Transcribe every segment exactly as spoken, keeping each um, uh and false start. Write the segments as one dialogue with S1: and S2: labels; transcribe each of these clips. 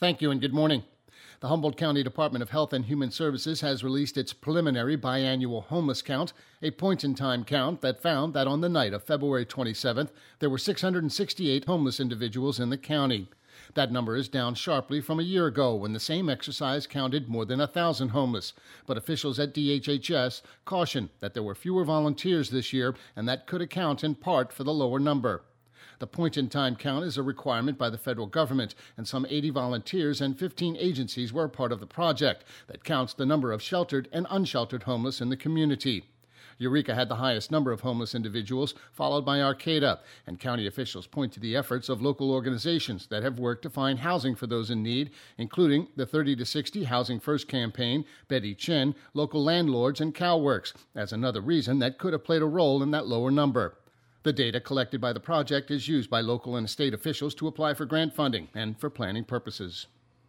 S1: Thank you and good morning. The Humboldt County Department of Health and Human Services has released its preliminary biannual homeless count, a point-in-time count that found that on the night of February twenty-seventh, there were six hundred sixty-eight homeless individuals in the county. That number is down sharply from a year ago when the same exercise counted more than one thousand homeless. But officials at D H H S caution that there were fewer volunteers this year, and that could account in part for the lower number. The point-in-time count is a requirement by the federal government, and some eighty volunteers and fifteen agencies were part of the project that counts the number of sheltered and unsheltered homeless in the community. Eureka had the highest number of homeless individuals, followed by Arcata, and county officials point to the efforts of local organizations that have worked to find housing for those in need, including the thirty to sixty Housing First campaign, Betty Chin, local landlords, and CalWorks, as another reason that could have played a role in that lower number. The data collected by the project is used by local and state officials to apply for grant funding and for planning purposes.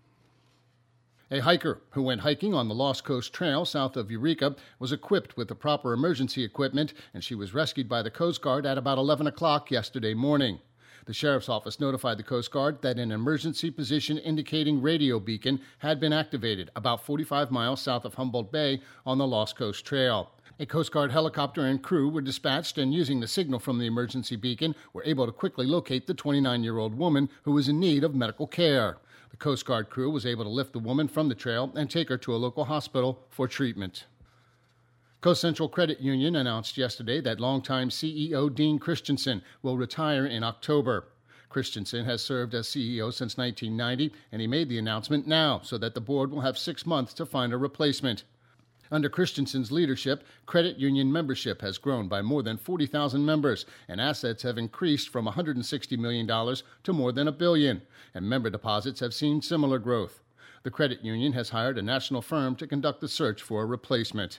S1: A hiker who went hiking on the Lost Coast Trail south of Eureka was equipped with the proper emergency equipment, and she was rescued by the Coast Guard at about eleven o'clock yesterday morning. The Sheriff's Office notified the Coast Guard that an emergency position indicating radio beacon had been activated about forty-five miles south of Humboldt Bay on the Lost Coast Trail. A Coast Guard helicopter and crew were dispatched and, using the signal from the emergency beacon, were able to quickly locate the twenty-nine-year-old woman who was in need of medical care. The Coast Guard crew was able to lift the woman from the trail and take her to a local hospital for treatment. Coast Central Credit Union announced yesterday that longtime C E O Dean Christensen will retire in October. Christensen has served as C E O since nineteen ninety, and he made the announcement now so that the board will have six months to find a replacement. Under Christensen's leadership, credit union membership has grown by more than forty thousand members, and assets have increased from one hundred sixty million dollars to more than a billion, and member deposits have seen similar growth. The credit union has hired a national firm to conduct the search for a replacement.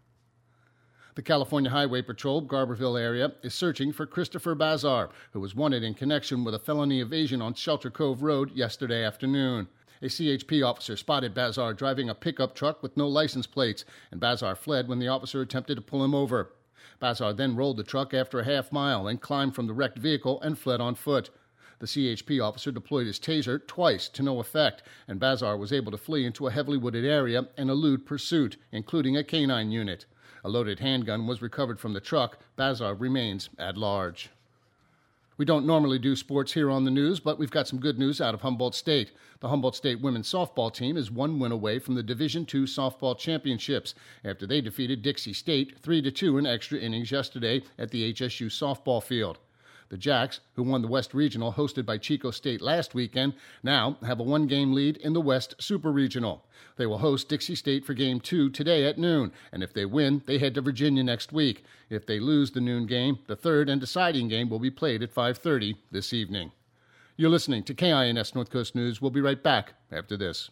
S1: The California Highway Patrol, Garberville area, is searching for Christopher Bazar, who was wanted in connection with a felony evasion on Shelter Cove Road yesterday afternoon. A C H P officer spotted Bazar driving a pickup truck with no license plates, and Bazar fled when the officer attempted to pull him over. Bazar then rolled the truck after a half mile and climbed from the wrecked vehicle and fled on foot. The C H P officer deployed his taser twice to no effect, and Bazar was able to flee into a heavily wooded area and elude pursuit, including a canine unit. A loaded handgun was recovered from the truck. Bazar remains at large. We don't normally do sports here on the news, but we've got some good news out of Humboldt State. The Humboldt State women's softball team is one win away from the Division two softball championships after they defeated Dixie State three to two in extra innings yesterday at the H S U softball field. The Jacks, who won the West Regional hosted by Chico State last weekend, now have a one-game lead in the West Super Regional. They will host Dixie State for Game two today at noon, and if they win, they head to Virginia next week. If they lose the noon game, the third and deciding game will be played at five thirty this evening. You're listening to K I N S North Coast News. We'll be right back after this.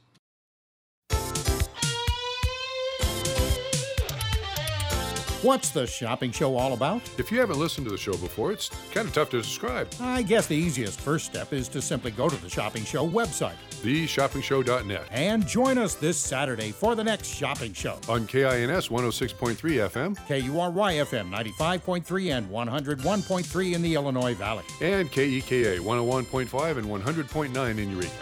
S2: What's the shopping show all about?
S3: If you haven't listened to the show before, it's kind of tough to describe.
S2: I guess the easiest first step is to simply go to the Shopping Show website,
S3: the shopping show dot net,
S2: and join us this Saturday for the next shopping show.
S3: On K I N S one oh six point three F M,
S2: K U R Y F M ninety-five point three and one oh one point three in the Illinois Valley,
S3: and K E K A one oh one point five and one hundred point nine in Eureka.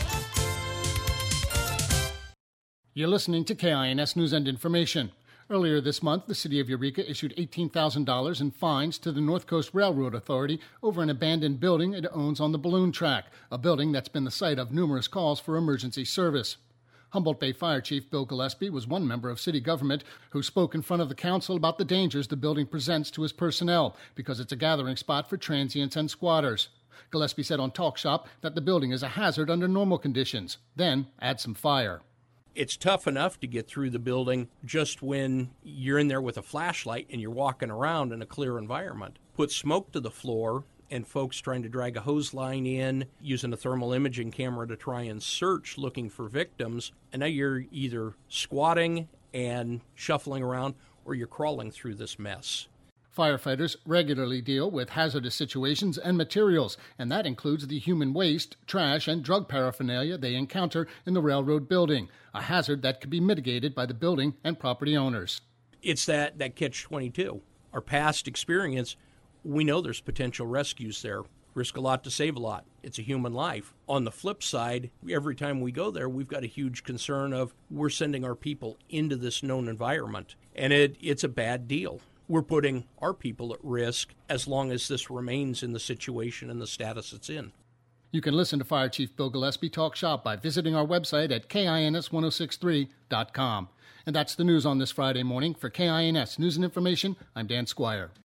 S1: You're listening to K I N S News and Information. Earlier this month, the city of Eureka issued eighteen thousand dollars in fines to the North Coast Railroad Authority over an abandoned building it owns on the balloon track, a building that's been the site of numerous calls for emergency service. Humboldt Bay Fire Chief Bill Gillespie was one member of city government who spoke in front of the council about the dangers the building presents to his personnel because it's a gathering spot for transients and squatters. Gillespie said on Talk Shop that the building is a hazard under normal conditions. Then add some fire.
S4: It's tough enough to get through the building just when you're in there with a flashlight and you're walking around in a clear environment. Put smoke to the floor and folks trying to drag a hose line in, using a thermal imaging camera to try and search looking for victims. And now you're either squatting and shuffling around or you're crawling through this mess.
S1: Firefighters regularly deal with hazardous situations and materials, and that includes the human waste, trash, and drug paraphernalia they encounter in the railroad building, a hazard that could be mitigated by the building and property owners.
S4: It's that, that catch twenty-two. Our past experience, we know there's potential rescues there. risk a lot to save a lot. It's a human life. On the flip side, every time we go there, we've got a huge concern of we're sending our people into this known environment, and it, it's a bad deal. We're putting our people at risk as long as this remains in the situation and the status it's in.
S1: You can listen to Fire Chief Bill Gillespie talk shop by visiting our website at kins ten sixty-three dot com. And that's the news on this Friday morning. For K I N S News and Information, I'm Dan Squire.